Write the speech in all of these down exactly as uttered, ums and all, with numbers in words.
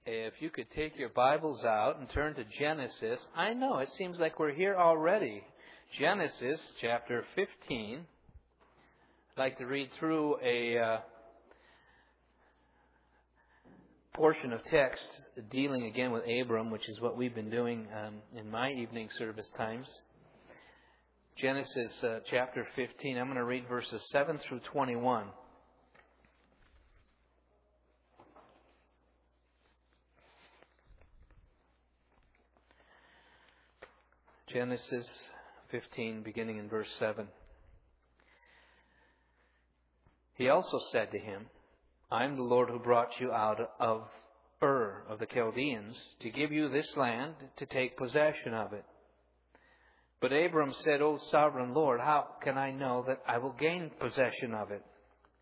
If you could take your Bibles out and turn to Genesis. I know, it seems like we're here already. Genesis chapter fifteen. I'd like to read through a uh, portion of text dealing again with Abram, which is what we've been doing um, in my evening service times. Genesis uh, chapter fifteen. I'm going to read verses seven through twenty-one. Genesis fifteen, beginning in verse seven. He also said to him, I am the Lord who brought you out of Ur of the Chaldeans to give you this land to take possession of it. But Abram said, O sovereign Lord, how can I know that I will gain possession of it?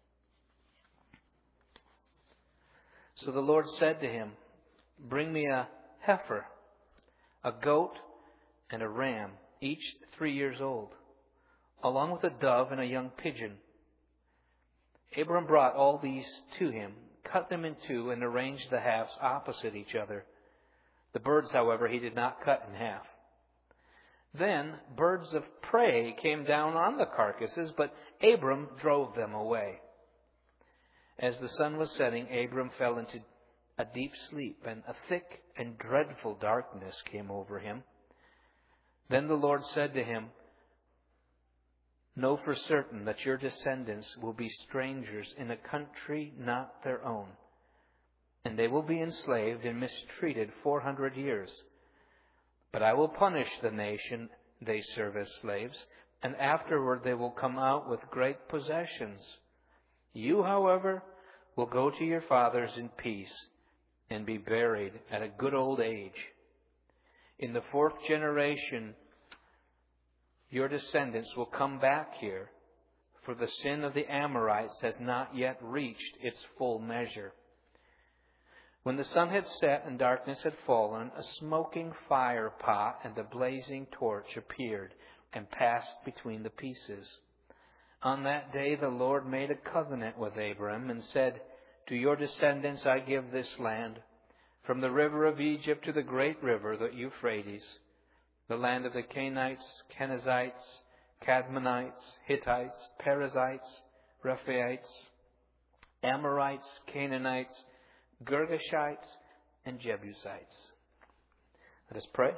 So the Lord said to him, Bring me a heifer, a goat, and a ram, each three years old, along with a dove and a young pigeon. Abram brought all these to him, cut them in two, and arranged the halves opposite each other. The birds, however, he did not cut in half. Then birds of prey came down on the carcasses, but Abram drove them away. As the sun was setting, Abram fell into a deep sleep, and a thick and dreadful darkness came over him. Then the Lord said to him, Know for certain that your descendants will be strangers in a country not their own, and they will be enslaved and mistreated four hundred years. But I will punish the nation they serve as slaves, and afterward they will come out with great possessions. You, however, will go to your fathers in peace and be buried at a good old age. In the fourth generation, your descendants will come back here, for the sin of the Amorites has not yet reached its full measure. When the sun had set and darkness had fallen, a smoking fire pot and a blazing torch appeared and passed between the pieces. On that day the Lord made a covenant with Abram and said, To your descendants I give this land, from the river of Egypt to the great river, the Euphrates, the land of the Canaanites, Kenizzites, Cadmonites, Hittites, Perizzites, Rephaites, Amorites, Canaanites, Girgashites, and Jebusites. Let us pray.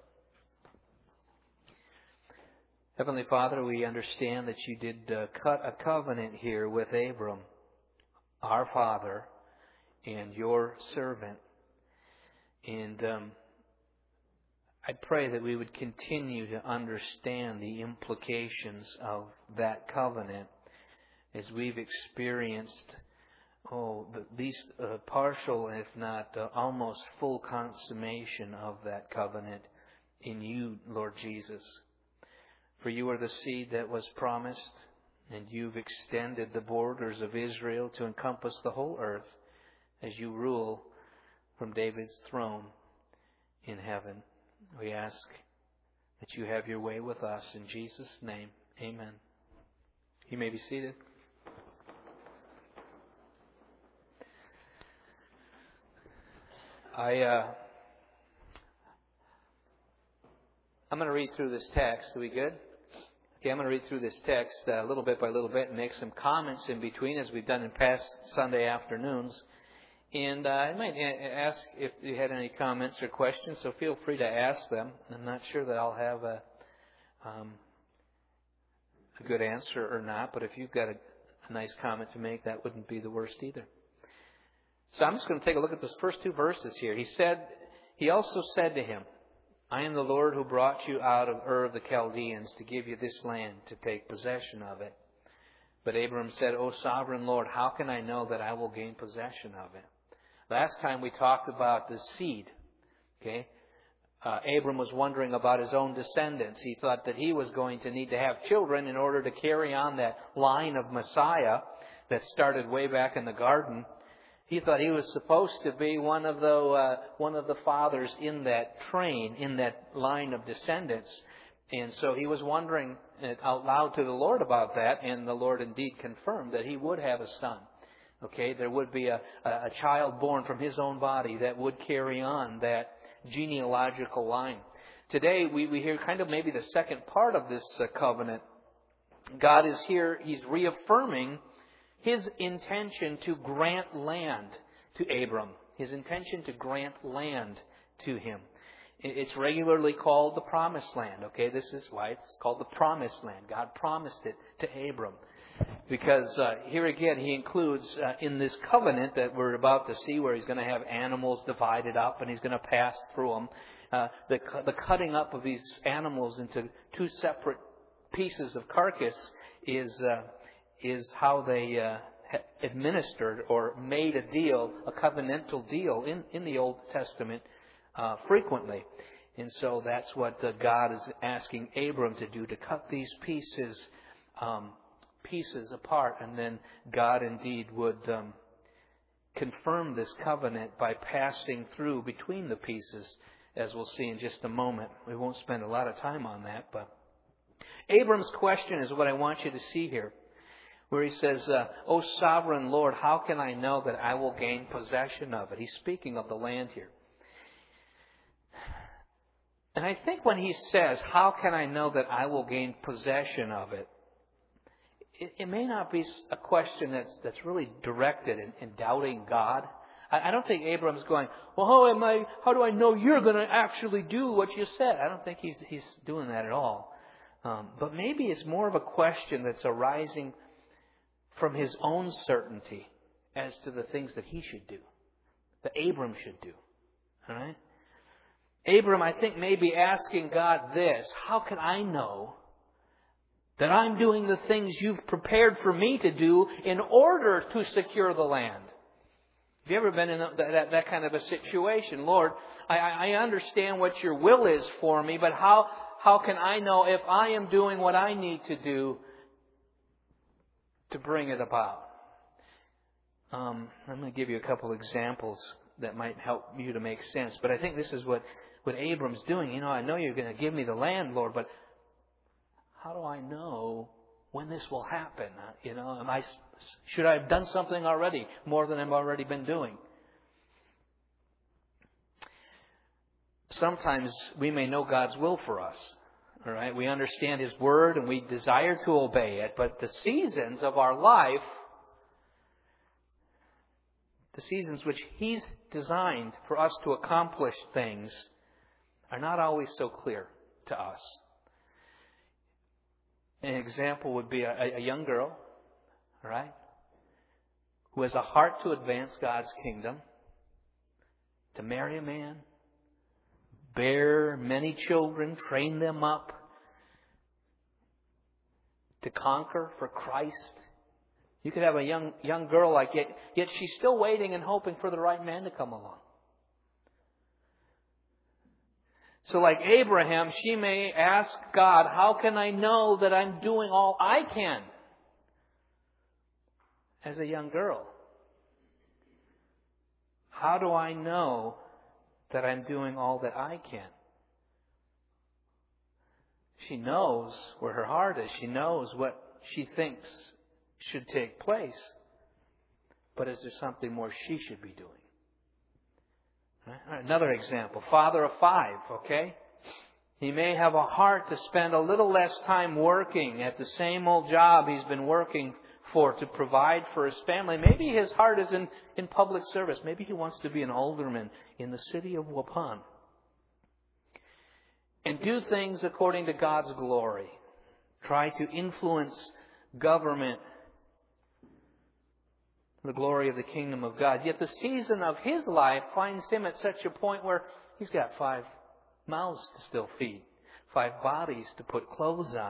Heavenly Father, we understand that you did uh, cut a covenant here with Abram, our father, and your servant. And um, I pray that we would continue to understand the implications of that covenant as we've experienced, oh, at least uh, partial, if not uh, almost full consummation of that covenant in you, Lord Jesus. For you are the seed that was promised, and you've extended the borders of Israel to encompass the whole earth as you rule from David's throne in heaven. We ask that you have your way with us. In Jesus' name, amen. You may be seated. I, uh, I'm going to read through this text. Are we good? Okay, I'm going to read through this text uh, little bit by little bit and make some comments in between, as we've done in past Sunday afternoons. And uh, I might ask if you had any comments or questions, so feel free to ask them. I'm not sure that I'll have a, um, a good answer or not, but if you've got a, a nice comment to make, that wouldn't be the worst either. So I'm just going to take a look at those first two verses here. He said, He also said to him, I am the Lord who brought you out of Ur of the Chaldeans to give you this land to take possession of it. But Abram said, O sovereign Lord, how can I know that I will gain possession of it? Last time we talked about the seed. Okay, uh, Abram was wondering about his own descendants. He thought that he was going to need to have children in order to carry on that line of Messiah that started way back in the garden. He thought he was supposed to be one of the uh, one of the fathers in that train, in that line of descendants. And so he was wondering out loud to the Lord about that, and the Lord indeed confirmed that he would have a son. Okay, there would be a, a child born from his own body that would carry on that genealogical line. Today, we, we hear kind of maybe the second part of this uh, covenant. God is here, He's reaffirming His intention to grant land to Abram. His intention to grant land to him. It's regularly called the Promised Land. Okay, this is why it's called the Promised Land. God promised it to Abram. Because uh, here again, He includes uh, in this covenant that we're about to see, where He's going to have animals divided up and He's going to pass through them. Uh, the, the cutting up of these animals into two separate pieces of carcass is uh, is how they uh, administered or made a deal, a covenantal deal in, in the Old Testament uh, frequently. And so that's what uh, God is asking Abram to do, to cut these pieces um, pieces apart, and then God indeed would um, confirm this covenant by passing through between the pieces, as we'll see in just a moment. We won't spend a lot of time on that, but Abram's question is what I want you to see here, where he says, uh, O sovereign Lord, how can I know that I will gain possession of it? He's speaking of the land here. And I think when he says, how can I know that I will gain possession of it, it, it may not be a question that's that's really directed in, in doubting God. I, I don't think Abram's going, well, how am I? How do I know you're going to actually do what you said? I don't think he's he's doing that at all. Um, but maybe it's more of a question that's arising from his own certainty as to the things that he should do, that Abram should do. All right? Abram, I think, may be asking God this: how can I know that I'm doing the things you've prepared for me to do in order to secure the land? Have you ever been in that, that, that kind of a situation? Lord, I, I understand what your will is for me, but how, how can I know if I am doing what I need to do to bring it about? Um, I'm going to give you a couple examples that might help you to make sense. But I think this is what, what Abram's doing. You know, I know you're going to give me the land, Lord, but how do I know when this will happen? You know, am I, should I have done something already more than I've already been doing? Sometimes we may know God's will for us. All right, we understand His Word and we desire to obey it, but the seasons of our life, the seasons which He's designed for us to accomplish things, are not always so clear to us. An example would be a, a young girl, all right, who has a heart to advance God's kingdom, to marry a man, bear many children, train them up, to conquer for Christ. You could have a young young girl like that, yet she's still waiting and hoping for the right man to come along. So like Abraham, she may ask God, how can I know that I'm doing all I can as a young girl? How do I know that I'm doing all that I can? She knows where her heart is. She knows what she thinks should take place. But is there something more she should be doing? Another example, father of five, okay? He may have a heart to spend a little less time working at the same old job he's been working for to provide for his family. Maybe his heart is in, in public service. Maybe he wants to be an alderman in the city of Waupun and do things according to God's glory. Try to influence government, the glory of the kingdom of God. Yet the season of his life finds him at such a point where he's got five mouths to still feed, five bodies to put clothes on.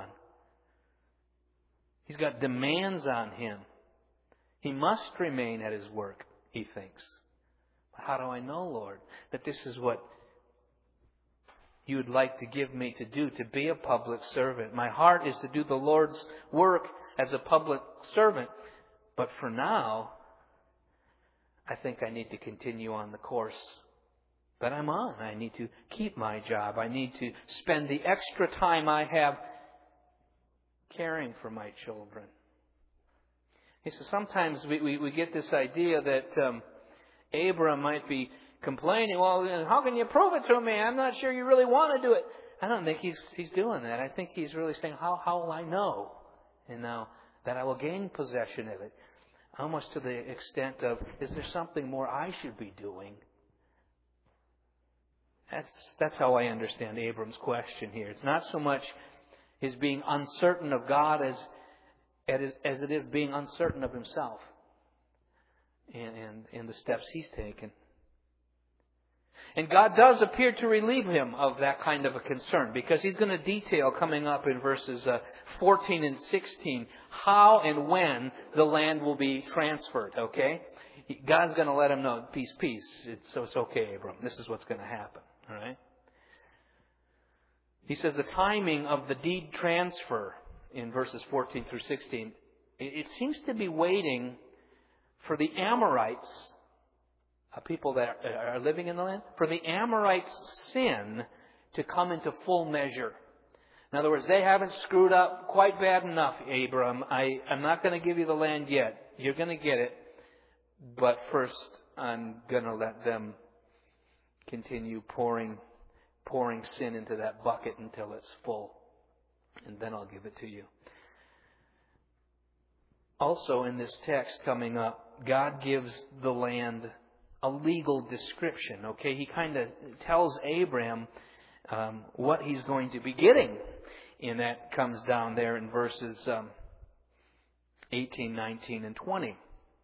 He's got demands on him. He must remain at his work, he thinks. How do I know, Lord, that this is what you would like to give me to do, to be a public servant? My heart is to do the Lord's work as a public servant. But for now, I think I need to continue on the course that I'm on. I need to keep my job. I need to spend the extra time I have caring for my children. He says sometimes we, we, we get this idea that um, Abram might be complaining, well, how can you prove it to me? I'm not sure you really want to do it. I don't think he's he's doing that. I think he's really saying, how, how will I know, you know, that I will gain possession of it? Almost to the extent of, is there something more I should be doing? That's that's how I understand Abram's question here. It's not so much his being uncertain of God as as it is being uncertain of himself and, and, and the steps he's taken. And God does appear to relieve him of that kind of a concern, because He's going to detail coming up in verses uh, fourteen and sixteen how and when the land will be transferred, okay? God's going to let him know, peace, peace. It's, so it's okay, Abram. This is what's going to happen, all right? He says the timing of the deed transfer in verses fourteen through sixteen, it seems to be waiting for the Amorites, uh, people that are living in the land, for the Amorites' sin to come into full measure. In other words, they haven't screwed up quite bad enough, Abram. I, I'm not going to give you the land yet. You're going to get it. But first, I'm going to let them continue pouring pouring sin into that bucket until it's full. And then I'll give it to you. Also, in this text coming up, God gives the land a legal description. Okay, He kind of tells Abram um, what he's going to be getting. And that comes down there in verses um, eighteen, nineteen, and twenty.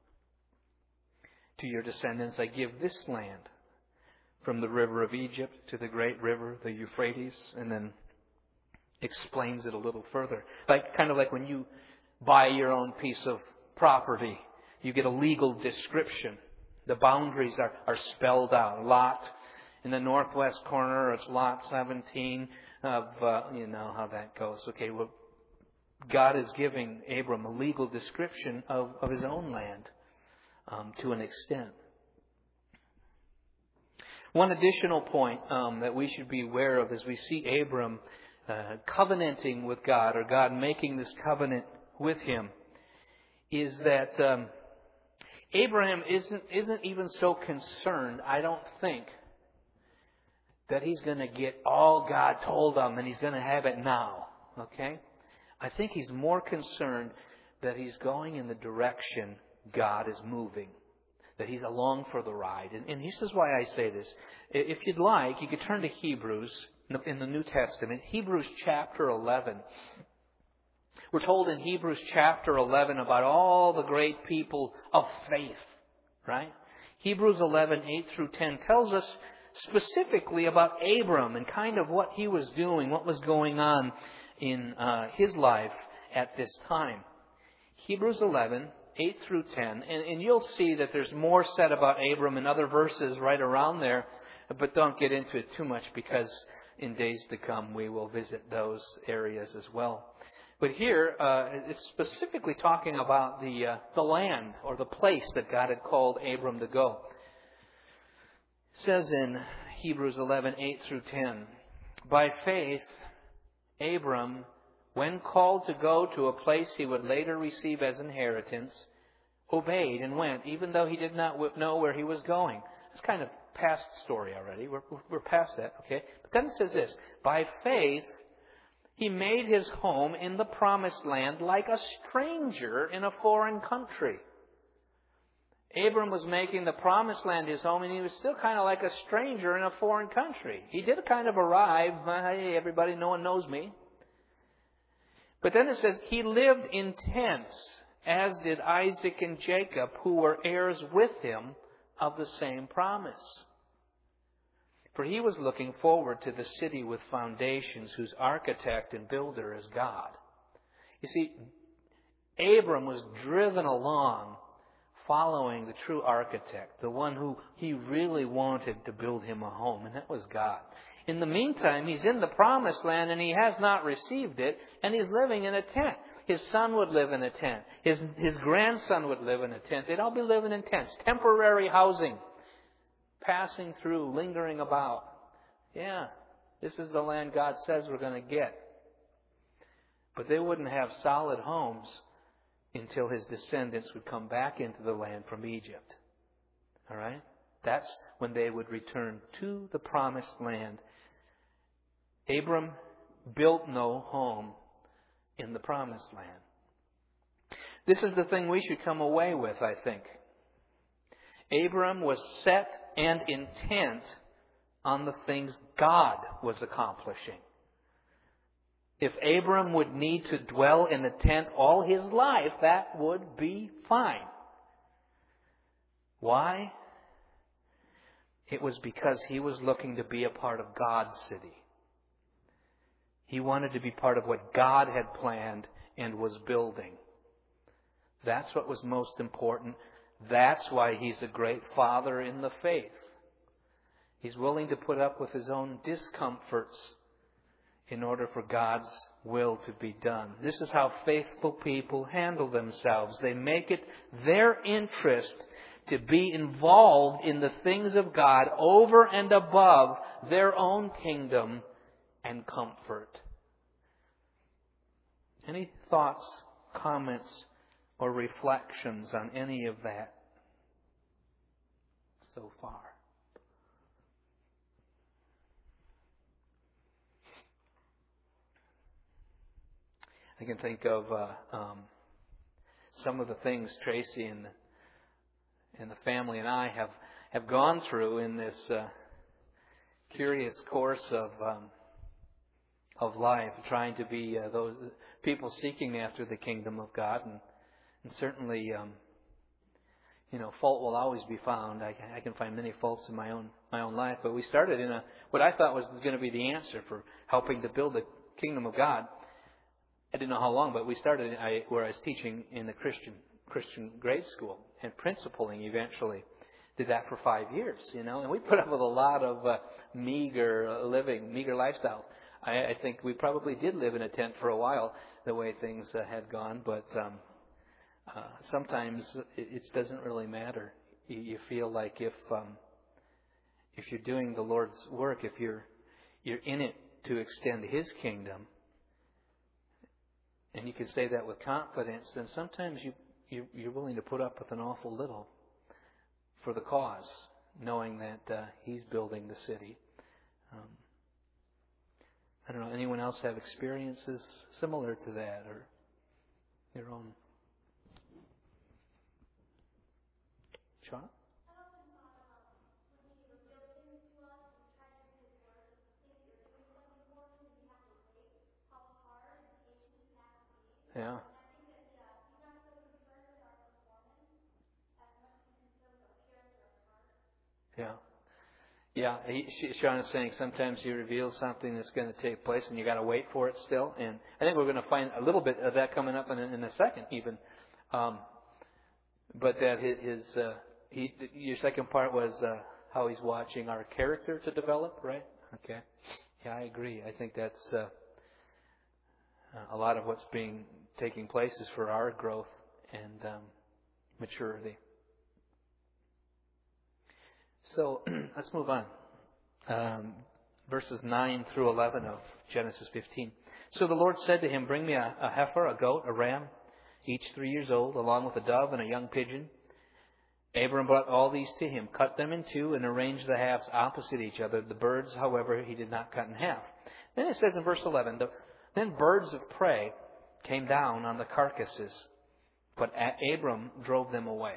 To your descendants I give this land, from the river of Egypt to the great river, the Euphrates, and then explains it a little further. Like kind of like when you buy your own piece of property, you get a legal description. The boundaries are, are spelled out. Lot in the northwest corner, it's lot seventeen of, uh, you know how that goes. Okay, well, God is giving Abram a legal description of, of his own land um, to an extent. One additional point um, that we should be aware of as we see Abram uh, covenanting with God, or God making this covenant with him, is that um, Abraham isn't isn't even so concerned, I don't think, that he's going to get all God told him and he's going to have it now. Okay? I think he's more concerned that he's going in the direction God is moving. That he's along for the ride. And, and this is why I say this. If you'd like, you could turn to Hebrews in the New Testament. Hebrews chapter eleven. We're told in Hebrews chapter eleven about all the great people of faith. Right? Hebrews eleven, eight through ten tells us specifically about Abram and kind of what he was doing, what was going on in uh, his life at this time. Hebrews eleven, eight through ten. And, and you'll see that there's more said about Abram in other verses right around there. But don't get into it too much, because in days to come we will visit those areas as well. But here uh, it's specifically talking about the uh, the land or the place that God had called Abram to go. It says in Hebrews eleven, eight through ten, by faith, Abram, when called to go to a place he would later receive as inheritance, obeyed and went, even though he did not know where he was going. It's kind of past story already. We're, we're past that, okay? But then it says this, by faith, he made his home in the promised land like a stranger in a foreign country. Abram was making the promised land his home, and he was still kind of like a stranger in a foreign country. He did kind of arrive, hey, everybody, no one knows me. But then it says, he lived in tents, as did Isaac and Jacob, who were heirs with him of the same promise. For he was looking forward to the city with foundations, whose architect and builder is God. You see, Abram was driven along following the true architect, the one who he really wanted to build him a home, and that was God. In the meantime, he's in the promised land and he has not received it, and he's living in a tent. His son would live in a tent. His, his grandson would live in a tent. They'd all be living in tents. Temporary housing. Passing through, lingering about. Yeah, this is the land God says we're going to get. But they wouldn't have solid homes until his descendants would come back into the land from Egypt. All right? That's when they would return to the promised land. Abram built no home in the promised land. This is the thing we should come away with, I think. Abram was set and intent on the things God was accomplishing. If Abram would need to dwell in a tent all his life, that would be fine. Why? It was because he was looking to be a part of God's city. He wanted to be part of what God had planned and was building. That's what was most important. That's why he's a great father in the faith. He's willing to put up with his own discomforts in order for God's will to be done. This is how faithful people handle themselves. They make it their interest to be involved in the things of God over and above their own kingdom and comfort. Any thoughts, comments, or reflections on any of that so far? I can think of uh, um, some of the things Tracy and the, and the family and I have, have gone through in this uh, curious course of um, of life, trying to be uh, those people seeking after the kingdom of God, and, and certainly, um, you know, fault will always be found. I, I can find many faults in my own my own life, but we started in a what I thought was going to be the answer for helping to build the kingdom of God. I didn't know how long, but we started I, where I was teaching in the Christian Christian grade school and principling eventually. Did that for five years, you know, and we put up with a lot of uh, meager living, meager lifestyles. I, I think we probably did live in a tent for a while, the way things uh, had gone, but um, uh, sometimes it, it doesn't really matter. You, you feel like if um, if you're doing the Lord's work, if you're you're in it to extend His kingdom, and you can say that with confidence, then sometimes you, you, you're willing to put up with an awful little for the cause, knowing that uh, He's building the city. Um, I don't know, anyone else have experiences similar to that or your own? Sean? Yeah. Yeah. Yeah. He, Sean is saying sometimes He reveals something that's going to take place and you got to wait for it still. And I think we're going to find a little bit of that coming up in, in a second even. Um, but that his, his uh, he, your second part was uh, how He's watching our character to develop, right? Okay. Yeah, I agree. I think that's uh, a lot of what's being taking place is for our growth and um, maturity. So let's move on. Um, verses nine through eleven of Genesis fifteen. So the Lord said to him, "Bring me a, a heifer, a goat, a ram, each three years old, along with a dove and a young pigeon." Abram brought all these to him, cut them in two, and arranged the halves opposite each other. The birds, however, he did not cut in half. Then it says in verse eleven, "Then birds of prey came down on the carcasses, but Abram drove them away."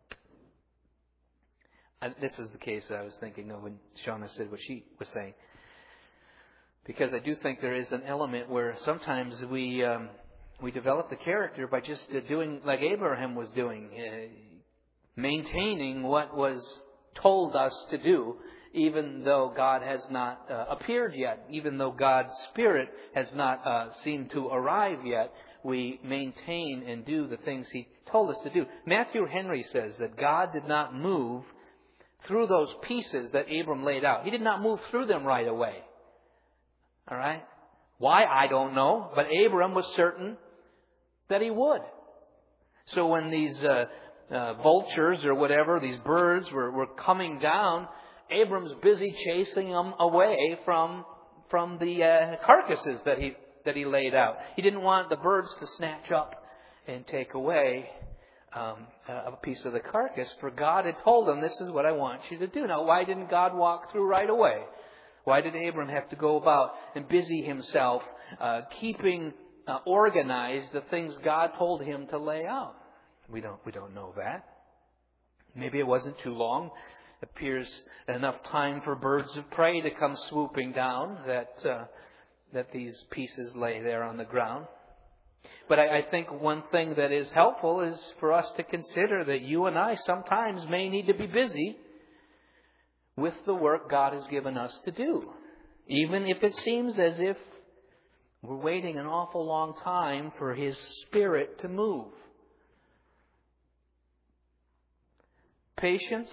And this is the case I was thinking of when Shauna said what she was saying. Because I do think there is an element where sometimes we um, we develop the character by just uh, doing like Abraham was doing, uh, maintaining what was told us to do, even though God has not uh, appeared yet, even though God's Spirit has not uh, seemed to arrive yet. We maintain and do the things He told us to do. Matthew Henry says that God did not move through those pieces that Abram laid out. He did not move through them right away. All right? Why? I don't know. But Abram was certain that he would. So when these uh, uh, vultures or whatever, these birds were, were coming down, Abram's busy chasing them away from from the uh, carcasses that he that he laid out. He didn't want the birds to snatch up and take away um, a piece of the carcass, for God had told them, this is what I want you to do. Now, why didn't God walk through right away? Why did Abram have to go about and busy himself uh, keeping uh, organized the things God told him to lay out? We don't, we don't know that. Maybe it wasn't too long. It appears enough time for birds of prey to come swooping down that uh, that these pieces lay there on the ground. But I, I think one thing that is helpful is for us to consider that you and I sometimes may need to be busy with the work God has given us to do. Even if it seems as if we're waiting an awful long time for His Spirit to move. Patience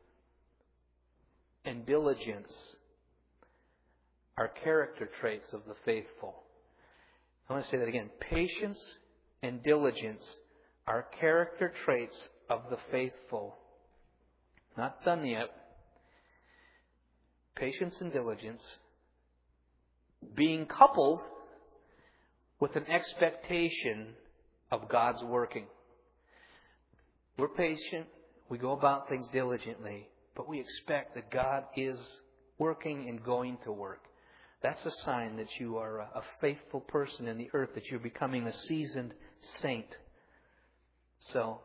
and diligence are character traits of the faithful. I want to say that again. Patience and diligence are character traits of the faithful. Not done yet. Patience and diligence being coupled with an expectation of God's working. We're patient. We go about things diligently, but we expect that God is working and going to work. That's a sign that you are a faithful person in the earth, that you're becoming a seasoned saint. So,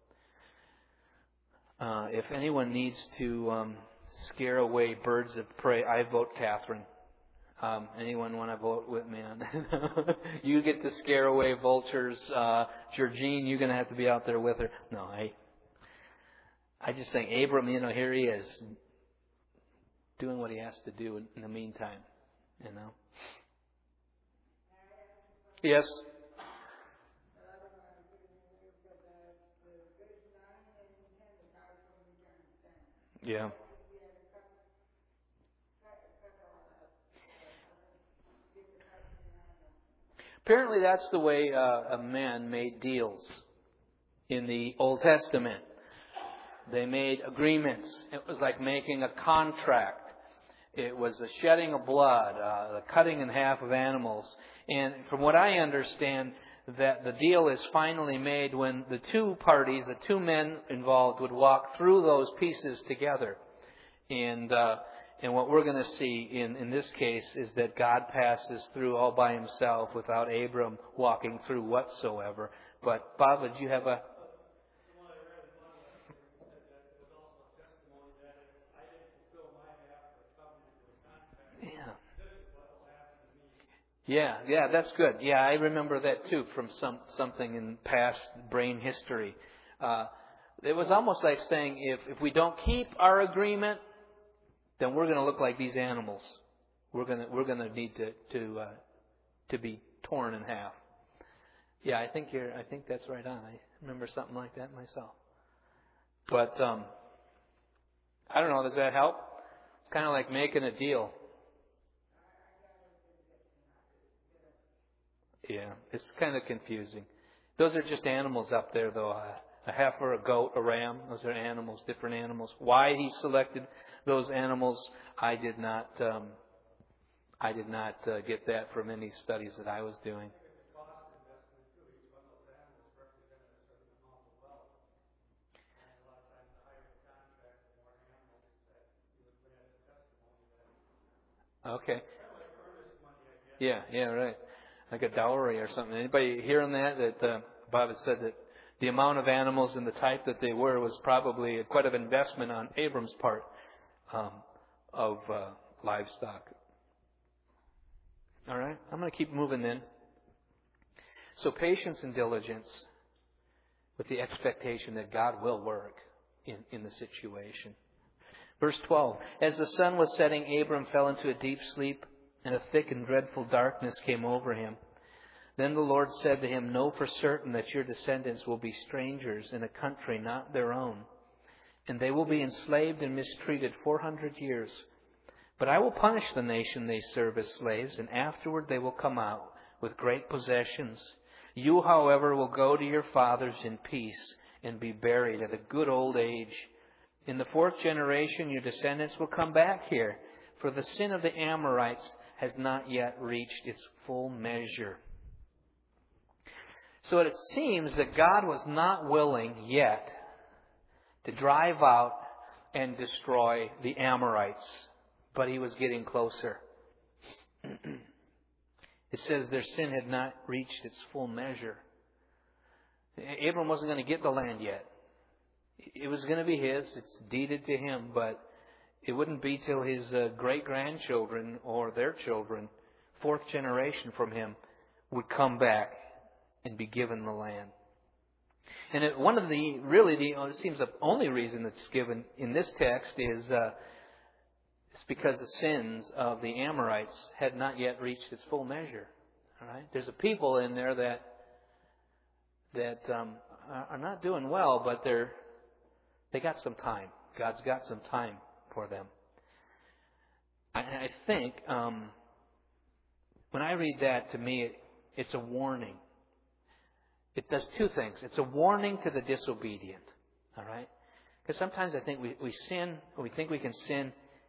uh, if anyone needs to um, scare away birds of prey, I vote Catherine. Um, anyone want to vote with me on that? You get to scare away vultures. Uh, Georgine, you're going to have to be out there with her. No, I, I just think Abram, you know, here he is, doing what he has to do in, in the meantime. You know? Yes? Yeah. Apparently that's the way uh, a man made deals in the Old Testament. They made agreements. It was like making a contract. It was the shedding of blood, uh, the cutting in half of animals. And from what I understand, that the deal is finally made when the two parties, the two men involved, would walk through those pieces together. And uh, and what we're going to see in, in this case is that God passes through all by Himself without Abram walking through whatsoever. But Bob, did you have a... Yeah, yeah, that's good. Yeah, I remember that too from some something in past brain history. Uh, it was almost like saying, if, if we don't keep our agreement, then we're going to look like these animals. We're going to we're going to need to to uh, to be torn in half. Yeah, I think you're. I think that's right on. I remember something like that myself. But um, I don't know. Does that help? It's kind of like making a deal. Yeah, it's kind of confusing. Those are just animals up there, though. A heifer, a goat, a ram. Those are animals, different animals. Why He selected those animals, I did not. Um, I did not uh, get that from any studies that I was doing. Okay. Yeah, yeah, right. Like a dowry or something. Anybody hearing that? That uh, Bob had said that the amount of animals and the type that they were was probably quite an investment on Abram's part um, of uh, livestock. All right, I'm going to keep moving then. So patience and diligence with the expectation that God will work in, in the situation. Verse twelve, as the sun was setting, Abram fell into a deep sleep, and a thick and dreadful darkness came over him. Then the Lord said to him, know for certain that your descendants will be strangers in a country not their own, and they will be enslaved and mistreated four hundred years. But I will punish the nation they serve as slaves, and afterward they will come out with great possessions. You, however, will go to your fathers in peace and be buried at a good old age. In the fourth generation your descendants will come back here, for the sin of the Amorites has not yet reached its full measure. So it seems that God was not willing yet to drive out and destroy the Amorites, but He was getting closer. It says their sin had not reached its full measure. Abram wasn't going to get the land yet. It was going to be his. It's deeded to him, but it wouldn't be till his uh, great-grandchildren or their children, fourth generation from him, would come back and be given the land. And it, one of the, really, the, it seems the only reason it's given in this text is uh, it's because the sins of the Amorites had not yet reached its full measure. All right, there's a people in there that that um, are not doing well, but they're they got some time. God's got some time for them. I, I think um, when I read that, to me, it, it's a warning. It does two things. It's a warning to the disobedient. All right, because sometimes I think we, we sin, we think we can sin,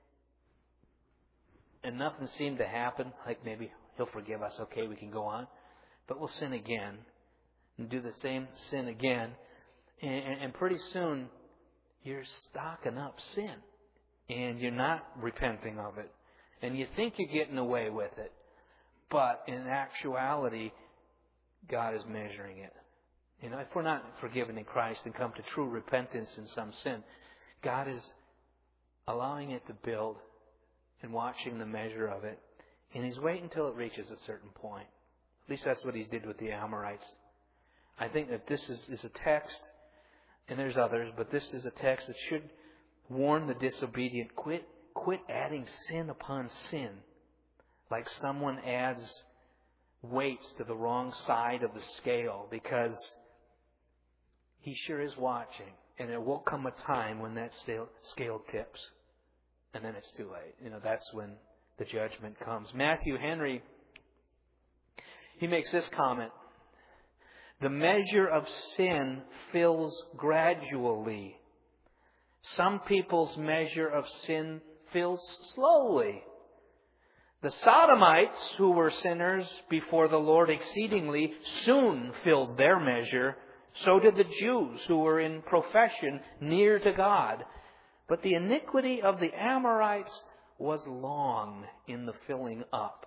and nothing seemed to happen. Like maybe He'll forgive us. Okay, we can go on, but we'll sin again and do the same sin again, and, and, and pretty soon you're stocking up sin, and you're not repenting of it, and you think you're getting away with it, but in actuality, God is measuring it. You know, if we're not forgiven in Christ and come to true repentance in some sin, God is allowing it to build and watching the measure of it, and He's waiting until it reaches a certain point. At least that's what He did with the Amorites. I think that this is, is a text, and there's others, but this is a text that should warn the disobedient. Quit, quit adding sin upon sin, like someone adds weights to the wrong side of the scale, because He sure is watching, and there will come a time when that scale, scale tips, and then it's too late. You know, that's when the judgment comes. Matthew Henry, he makes this comment: the measure of sin fills gradually. Some people's measure of sin fills slowly. The Sodomites, who were sinners before the Lord exceedingly, soon filled their measure. So did the Jews, who were in profession near to God. But the iniquity of the Amorites was long in the filling up.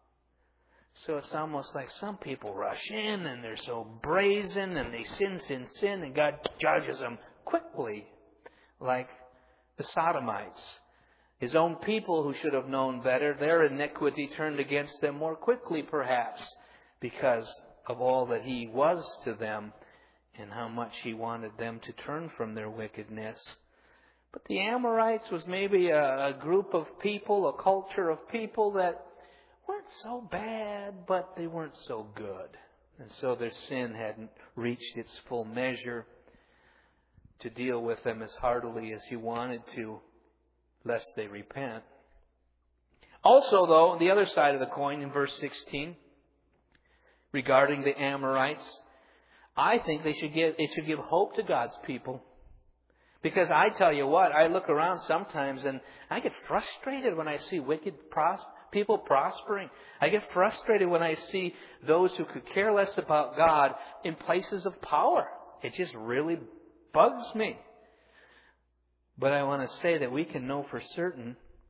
So it's almost like some people rush in and they're so brazen and they sin, sin, sin, and God judges them quickly, like the Sodomites. His own people, who should have known better, their iniquity turned against them more quickly, perhaps, because of all that He was to them and how much He wanted them to turn from their wickedness. But the Amorites was maybe a, a group of people, a culture of people that weren't so bad, but they weren't so good. And so their sin hadn't reached its full measure to deal with them as heartily as He wanted to, lest they repent. Also, though, the other side of the coin in verse sixteen, regarding the Amorites, I think they should give it should give hope to God's people. Because I tell you what, I look around sometimes and I get frustrated when I see wicked pros- people prospering. I get frustrated when I see those who could care less about God in places of power. It just really bugs me. But I want to say that we can know for certain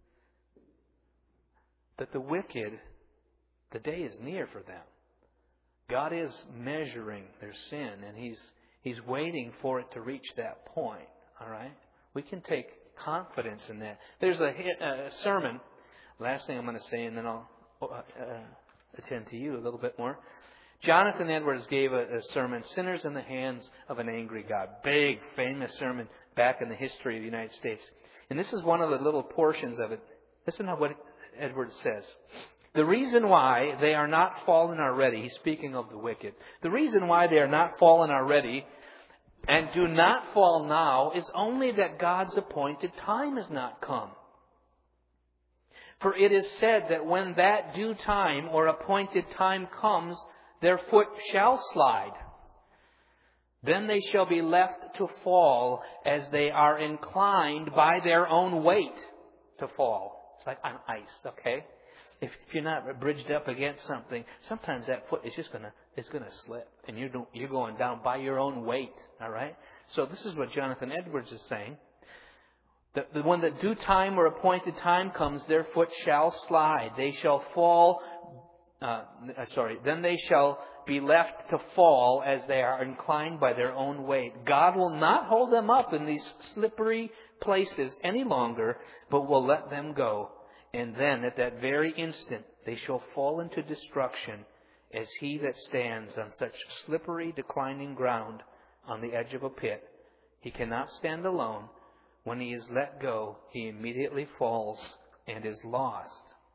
that the wicked, the day is near for them. God is measuring their sin, and He's He's waiting for it to reach that point. All right? We can take confidence in that. There's a, a sermon, last thing I'm going to say, and then I'll uh, attend to you a little bit more. Jonathan Edwards gave a, a sermon, Sinners in the Hands of an Angry God. Big, famous sermon back in the history of the United States. And this is one of the little portions of it. Listen to what Edwards says. The reason why they are not fallen already, he's speaking of the wicked. The reason why they are not fallen already and do not fall now is only that God's appointed time has not come. For it is said that when that due time or appointed time comes, their foot shall slide. Then they shall be left to fall as they are inclined by their own weight to fall. It's like on ice, okay? if, if you're not bridged up against something, sometimes that foot is just gonna it's gonna slip, and you're do, you're going down by your own weight. All right. So this is what Jonathan Edwards is saying. The, the when the due time or appointed time comes, their foot shall slide. They shall fall. Uh, sorry. Then they shall be left to fall as they are inclined by their own weight. God will not hold them up in these slippery places any longer, but will let them go. And then at that very instant they shall fall into destruction, as he that stands on such slippery, declining ground on the edge of a pit. He cannot stand alone. When he is let go, he immediately falls and is lost.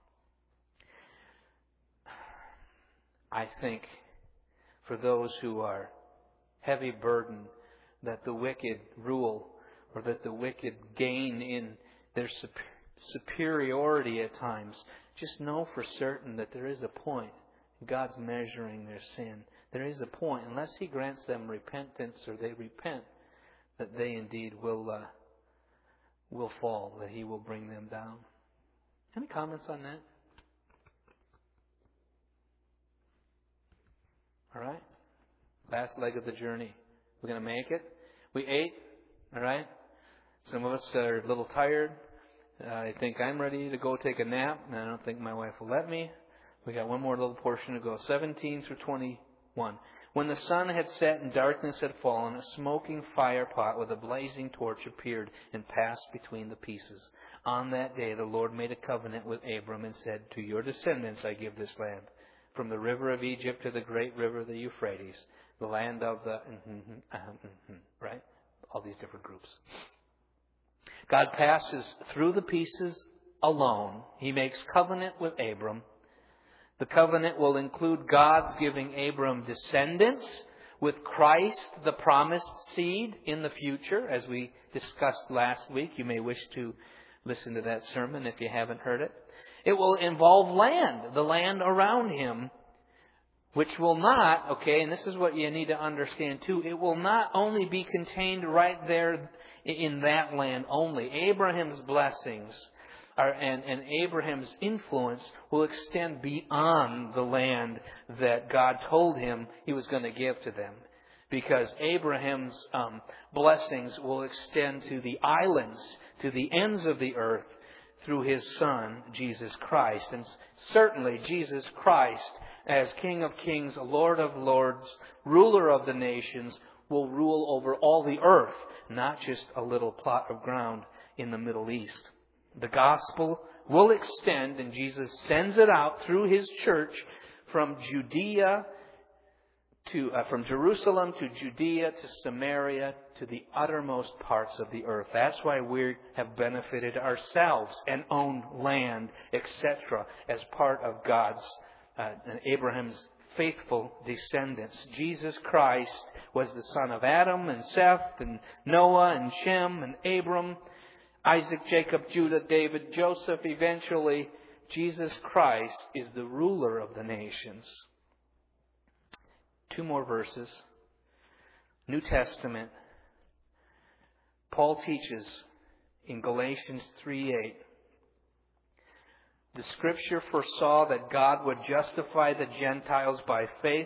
I think for those who are heavy burdened that the wicked rule, or that the wicked gain in their superiority at times, just know for certain that there is a point. God's measuring their sin. There is a point, unless He grants them repentance or they repent, that they indeed will uh, will fall, that He will bring them down. Any comments on that? All right. Last leg of the journey. We're going to make it. We ate. All right. Some of us are a little tired. Uh, I think I'm ready to go take a nap, and I don't think my wife will let me. We got one more little portion to go. seventeen through twenty-one. When the sun had set and darkness had fallen, a smoking fire pot with a blazing torch appeared and passed between the pieces. On that day the Lord made a covenant with Abram and said, "To your descendants I give this land, from the river of Egypt to the great river, the Euphrates, the land of the..." Right? All these different groups. God passes through the pieces alone. He makes covenant with Abram. The covenant will include God's giving Abram descendants with Christ, the promised seed, in the future, as we discussed last week. You may wish to listen to that sermon if you haven't heard it. It will involve land, the land around him, which will not, okay, and this is what you need to understand too, it will not only be contained right there in that land only. Abraham's blessings are, and, and Abraham's influence will extend beyond the land that God told him He was going to give to them. Because Abraham's um, blessings will extend to the islands, to the ends of the earth, through His Son, Jesus Christ. And certainly Jesus Christ, as King of Kings, Lord of Lords, ruler of the nations, will rule over all the earth, not just a little plot of ground in the Middle East. The gospel will extend, and Jesus sends it out through His church from Judea to uh, from Jerusalem to Judea to Samaria to the uttermost parts of the earth. That's why we have benefited ourselves and owned land, et cetera, as part of God's uh, and Abraham's faithful descendants. Jesus Christ was the son of Adam and Seth and Noah and Shem and Abram, Isaac, Jacob, Judah, David, Joseph. Eventually, Jesus Christ is the ruler of the nations. Two more verses. New Testament. Paul teaches in Galatians three eight. The Scripture foresaw that God would justify the Gentiles by faith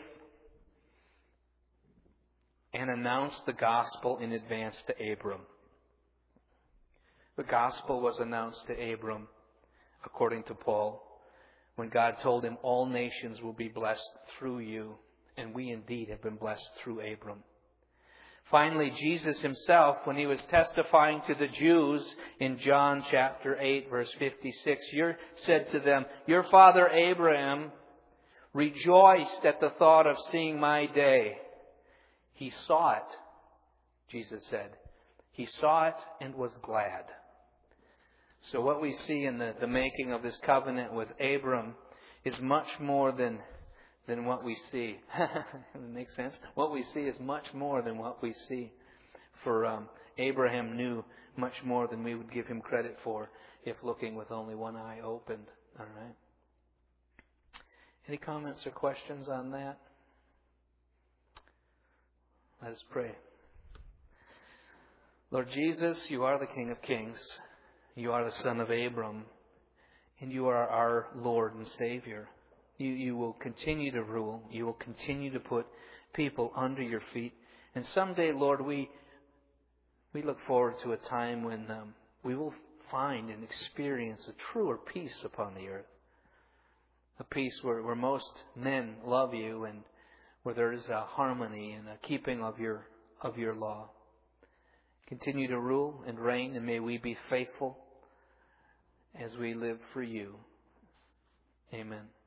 and announced the gospel in advance to Abram. The gospel was announced to Abram, according to Paul, when God told him all nations will be blessed through you. And we indeed have been blessed through Abram. Finally, Jesus Himself, when He was testifying to the Jews in John chapter eight, verse fifty-six, said to them, "Your father Abraham rejoiced at the thought of seeing my day. He saw it," Jesus said. He saw it and was glad. So what we see in the, the making of this covenant with Abram is much more than, than what we see. It makes sense? What we see is much more than what we see. For um, Abraham knew much more than we would give him credit for if looking with only one eye opened. All right. Any comments or questions on that? Let us pray. Lord Jesus, You are the King of Kings. You are the Son of Abram. And you are our Lord and Savior. You, you will continue to rule. You will continue to put people under your feet. And someday, Lord, we we look forward to a time when um, we will find and experience a truer peace upon the earth. A peace where, where most men love you and where there is a harmony and a keeping of your of your law. Continue to rule and reign, and may we be faithful as we live for you. Amen.